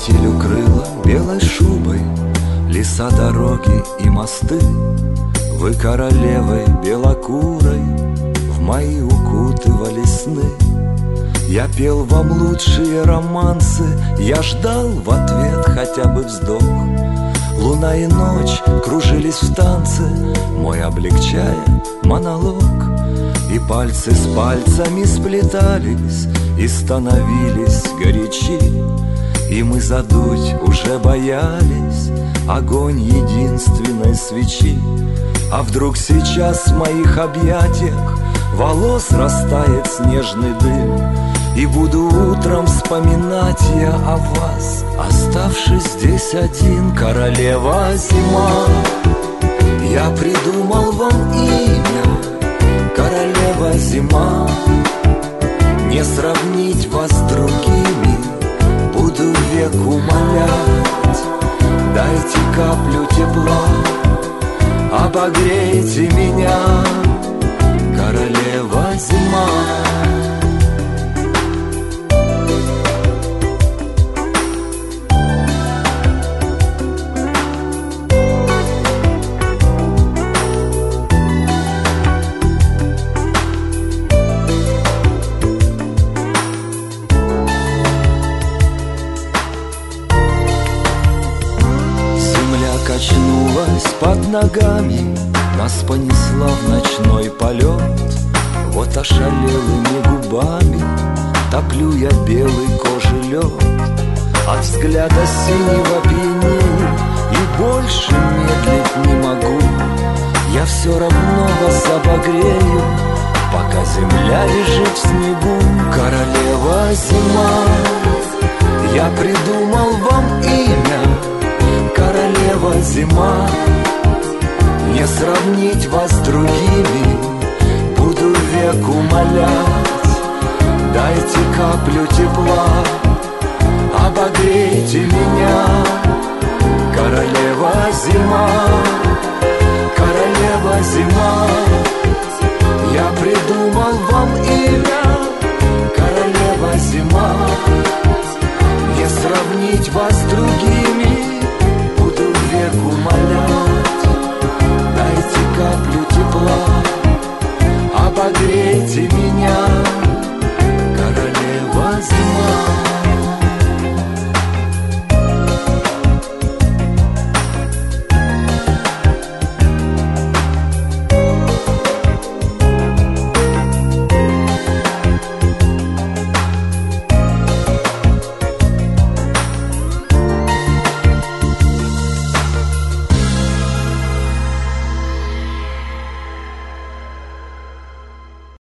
Метель укрыла белой шубой леса, дороги и мосты. Вы королевой белокурой в мои укутывали сны. Я пел вам лучшие романсы, я ждал в ответ хотя бы вздох. Луна и ночь кружились в танце, мой облегчая монолог. И пальцы с пальцами сплетались и становились горячи. И мы задуть уже боялись огонь единственной свечи. А вдруг сейчас в моих объятиях волос растает снежный дым, и буду утром вспоминать я о вас, оставшись здесь один. Королева зима, я придумал вам имя. Королева зима, не сравнить вас с другими, буду век умолять. Дайте каплю тепла, обогрейте меня. Королева зима. Качнулась под ногами, нас понесла в ночной полет. Вот ошалелыми губами топлю я белый кожи лед. От взгляда синего пьянею и больше медлить не могу. Я все равно вас обогрею, пока земля лежит в снегу. Королева зима, я придумал вам имя. Королева зима, не сравнить вас с другими, буду век умолять. Дайте каплю тепла, обогрейте меня. Королева зима, королева зима, я придумал вам имя. Королева зима, не сравнить вас с другими,